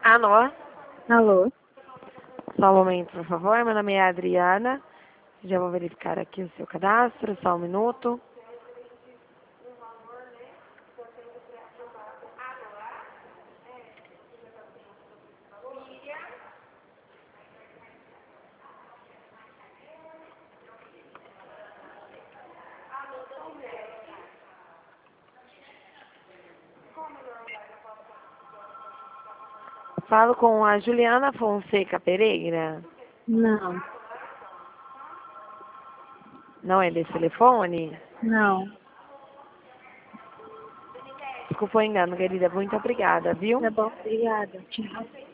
Alô? Alô? Só um momento, por favor. Meu nome é Adriana. Já vou verificar aqui o seu cadastro. Só um minuto. Falo com a Juliana Fonseca Pereira. Não, Não é desse telefone? não. Desculpa o engano, querida. Muito obrigada, viu? Tá bom, obrigada. Tchau.